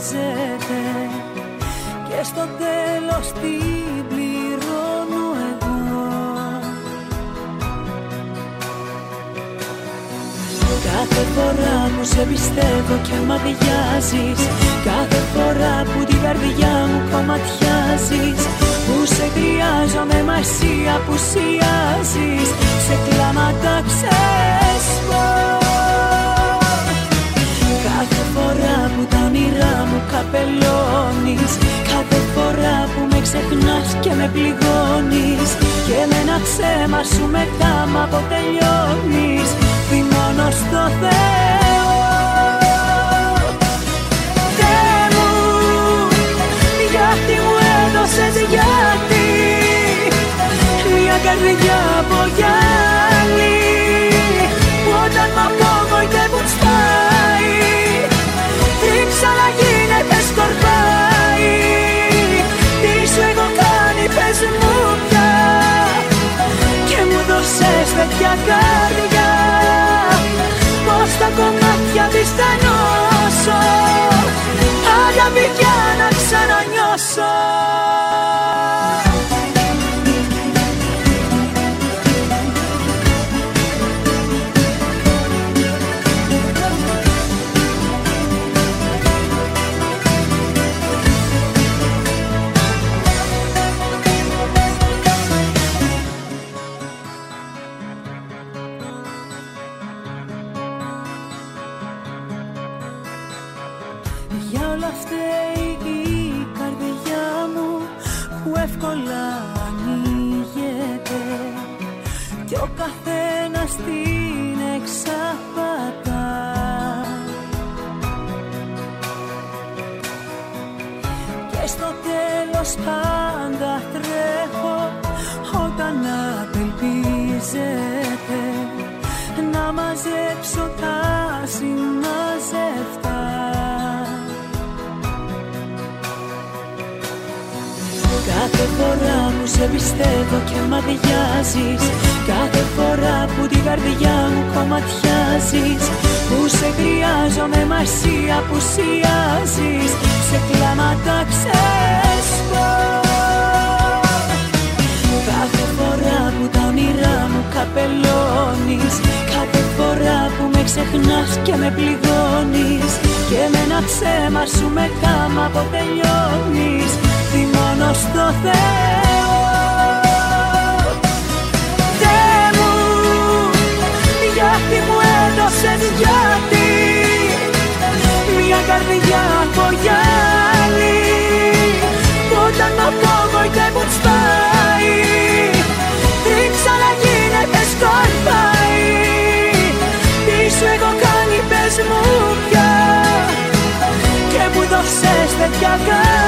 ελπίζεται και στο τέλος την πληρώνω εγώ. Κάθε φορά που σε πιστεύω και μ' αδειάζεις, κάθε φορά που την καρδιά μου κομματιάζεις, που σε χρειάζομαι μα εσύ απουσιάζεις, σε κλάματα ξεσπώ. Κάθε φορά που τα όνειρά μου καπελώνεις, κάθε φορά που με ξεχνάς και με πληγώνεις, και με ένα ψέμα σου μετά μ' αποτελειώνεις, θυμώνω στο Θεό. Θεέ μου, γιατί μου έδωσες, γιατί μια καρδιά από γυάλι, που όταν μ' απογοητεύουν σπάει, τρίψα να γίνεται σκορπάει. Τι σου έχω κάνει πες μου πια, και μου δώσες τέτοια καρδιά, πως τα κομμάτια της θα νιώσω, αγάπη για να ξανανιώσω. Για όλα φταίει η καρδιά μου που εύκολα ανοίγεται, κι ο καθένας την εξαπατά. Και στο τέλος πάντα τρέχω όταν απελπίζεται, να μαζέψω τα συμμαζευτά. Κάθε φορά που σε πιστεύω και μ' αδειάζεις, κάθε φορά που την καρδιά μου κομματιάζεις, που σε χρειάζομαι μα εσύ απουσιάζεις, σε κλάματα ξεσπώ. Κάθε φορά που τα όνειρά μου καπελώνεις, κάθε φορά που με ξεχνάς και με πληγώνεις, και με ένα ψέμα σου μετά μ' αποτελειώνεις, θυμώνω στο Θεό. Θεέ μου, γιατί μου έδωσες, γιατί μια καρδιά από γυάλι, που όταν μ' απογοητεύουν σπάει, τρίψα να γίνεται σκορπάει. Τι σου έχω κάνει πες μου πια, και μου δώσες τέτοια καρδιά,